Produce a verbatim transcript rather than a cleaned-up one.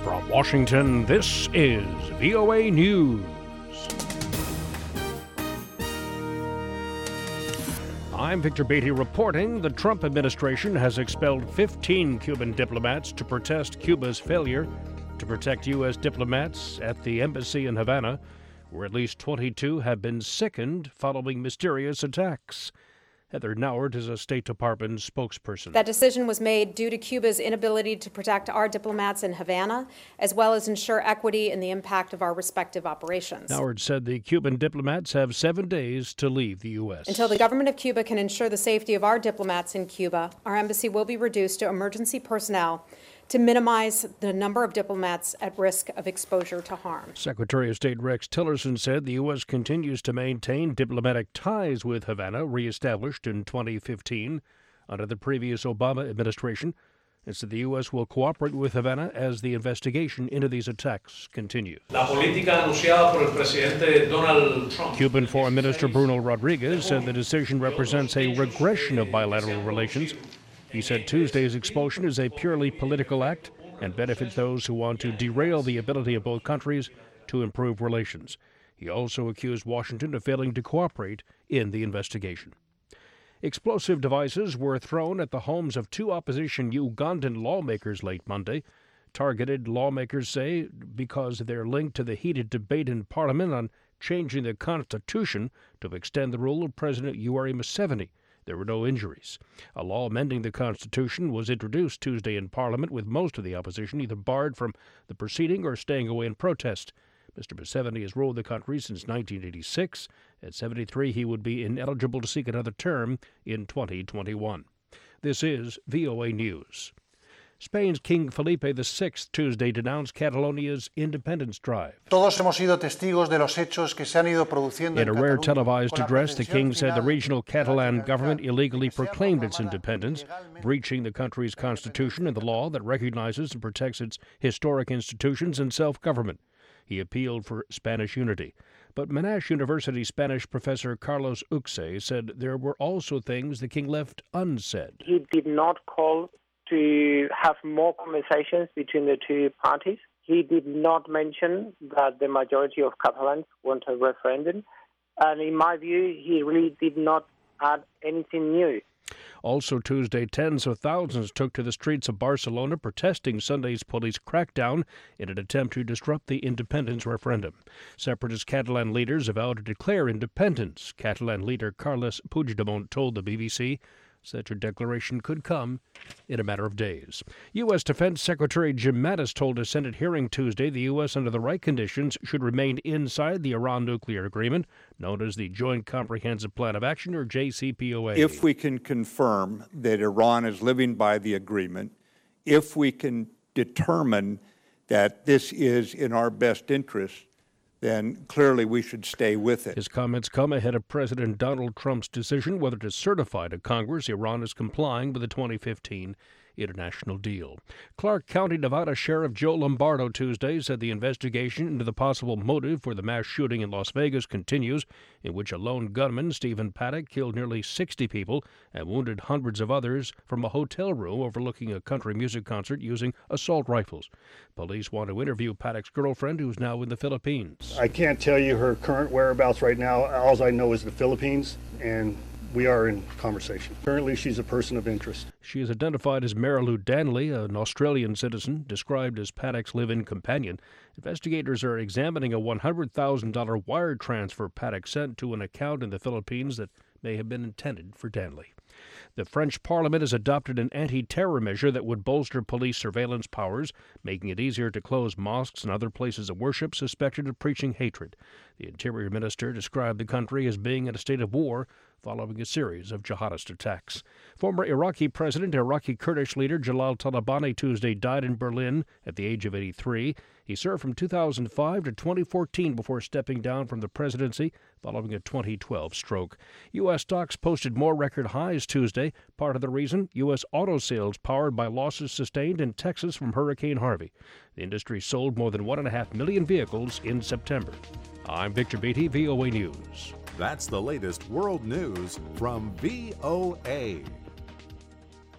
From Washington, this is V O A News. I'm Victor Beatty reporting the Trump administration has expelled fifteen Cuban diplomats to protest Cuba's failure to protect U S diplomats at the embassy in Havana, where at least twenty-two have been sickened following mysterious attacks. Heather Nauert is a State Department spokesperson. That decision was made due to Cuba's inability to protect our diplomats in Havana, as well as ensure equity in the impact of our respective operations. Nauert said the Cuban diplomats have seven days to leave the U S. Until the government of Cuba can ensure the safety of our diplomats in Cuba, our embassy will be reduced to emergency personnel to minimize the number of diplomats at risk of exposure to harm. Secretary of State Rex Tillerson said the U S continues to maintain diplomatic ties with Havana, reestablished in twenty fifteen under the previous Obama administration, and said the U S will cooperate with Havana as the investigation into these attacks continues. La política anunciada por el presidente Donald Trump. Cuban Foreign Minister Bruno Rodriguez said the decision represents a regression of bilateral relations. He said Tuesday's expulsion is a purely political act and benefits those who want to derail the ability of both countries to improve relations. He also accused Washington of failing to cooperate in the investigation. Explosive devices were thrown at the homes of two opposition Ugandan lawmakers late Monday. Targeted, lawmakers say, because they're linked to the heated debate in Parliament on changing the Constitution to extend the rule of President Yoweri Museveni. There were no injuries. A law amending the Constitution was introduced Tuesday in Parliament, with most of the opposition either barred from the proceeding or staying away in protest. Mister Museveni has ruled the country since nineteen eighty-six. At seventy-three, he would be ineligible to seek another term in twenty twenty-one. This is V O A News. Spain's King Felipe the Sixth Tuesday denounced Catalonia's independence drive. Todos hemos sido testigos de los hechos que se han ido produciendo In a rare Cataluña. televised address, the king said the regional Catalan government illegally proclaimed its independence, breaching the country's constitution and the law that recognizes and protects its historic institutions and self-government. He appealed for Spanish unity. But Monash University Spanish professor Carlos Uxe said there were also things the king left unsaid. He did not call to have more conversations between the two parties. He did not mention that the majority of Catalans want a referendum. And in my view, he really did not add anything new. Also Tuesday, tens of thousands took to the streets of Barcelona protesting Sunday's police crackdown in an attempt to disrupt the independence referendum. Separatist Catalan leaders vowed to declare independence. Catalan leader Carles Puigdemont told the B B C such a declaration could come in a matter of days. U S. Defense Secretary Jim Mattis told a Senate hearing Tuesday the U S, under the right conditions, should remain inside the Iran nuclear agreement, known as the Joint Comprehensive Plan of Action, or J C P O A. If we can confirm that Iran is living by the agreement, if we can determine that this is in our best interest, then clearly we should stay with it. His comments come ahead of President Donald Trump's decision whether to certify to Congress Iran is complying with the twenty fifteen international deal. Clark County, Nevada Sheriff Joe Lombardo Tuesday said the investigation into the possible motive for the mass shooting in Las Vegas continues, in which a lone gunman, Stephen Paddock, killed nearly sixty people and wounded hundreds of others from a hotel room overlooking a country music concert using assault rifles. Police want to interview Paddock's girlfriend, who's now in the Philippines. I can't tell you her current whereabouts right now. All I know is the Philippines, and we are in conversation. Currently, she's a person of interest. She is identified as Marilou Danley, an Australian citizen, described as Paddock's live-in companion. Investigators are examining a one hundred thousand dollars wire transfer Paddock sent to an account in the Philippines that may have been intended for Danley. The French Parliament has adopted an anti-terror measure that would bolster police surveillance powers, making it easier to close mosques and other places of worship suspected of preaching hatred. The Interior Minister described the country as being in a state of war following a series of jihadist attacks. Former Iraqi President, Iraqi Kurdish leader Jalal Talabani Tuesday died in Berlin at the age of eighty-three. He served from two thousand five to twenty fourteen before stepping down from the presidency following a twenty twelve stroke. U S stocks posted more record highs Tuesday. Part of the reason, U S auto sales powered by losses sustained in Texas from Hurricane Harvey. The industry sold more than one point five million vehicles in September. I'm Victor Beatty, V O A News. That's the latest world news from V O A.